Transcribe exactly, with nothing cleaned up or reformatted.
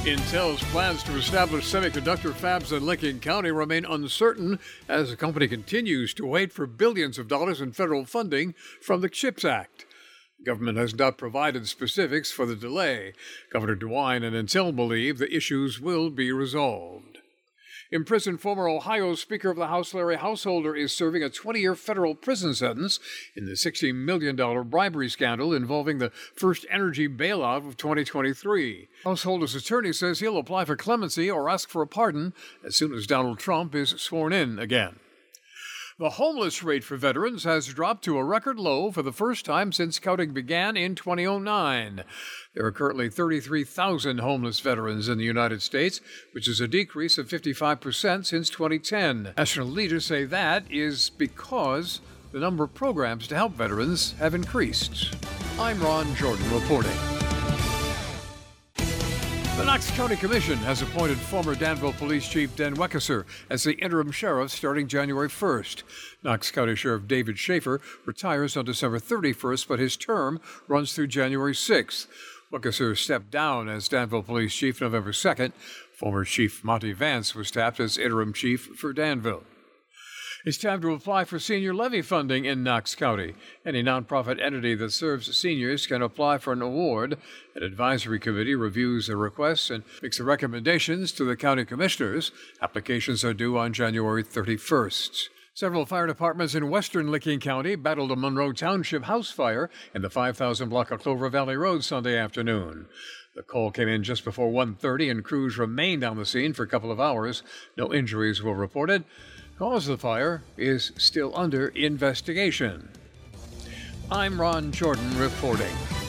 Intel's plans to establish semiconductor fabs in Licking County remain uncertain as the company continues to wait for billions of dollars in federal funding from the CHIPS Act. The government has not provided specifics for the delay. Governor DeWine and Intel believe the issues will be resolved. Imprisoned former Ohio Speaker of the House Larry Householder is serving a twenty-year federal prison sentence in the sixty million dollars bribery scandal involving the First Energy bailout of twenty twenty-three. Householder's attorney says he'll apply for clemency or ask for a pardon as soon as Donald Trump is sworn in again. The homeless rate for veterans has dropped to a record low for the first time since counting began in two thousand nine. There are currently thirty-three thousand homeless veterans in the United States, which is a decrease of fifty-five percent since twenty ten. National leaders say that is because the number of programs to help veterans have increased. I'm Ron Jordan reporting. The Knox County Commission has appointed former Danville Police Chief Dan Weckesser as the interim sheriff starting January first. Knox County Sheriff David Schaefer retires on December thirty-first, but his term runs through January sixth. Weckesser stepped down as Danville Police Chief November second. Former Chief Monty Vance was tapped as interim chief for Danville. It's time to apply for senior levy funding in Knox County. Any nonprofit entity that serves seniors can apply for an award. An advisory committee reviews the requests and makes the recommendations to the county commissioners. Applications are due on January thirty-first. Several fire departments in western Licking County battled a Monroe Township house fire in the five thousand block of Clover Valley Road Sunday afternoon. The call came in just before one thirty, and crews remained on the scene for a couple of hours. No injuries were reported. Cause of the fire is still under investigation. I'm Ron Jordan reporting.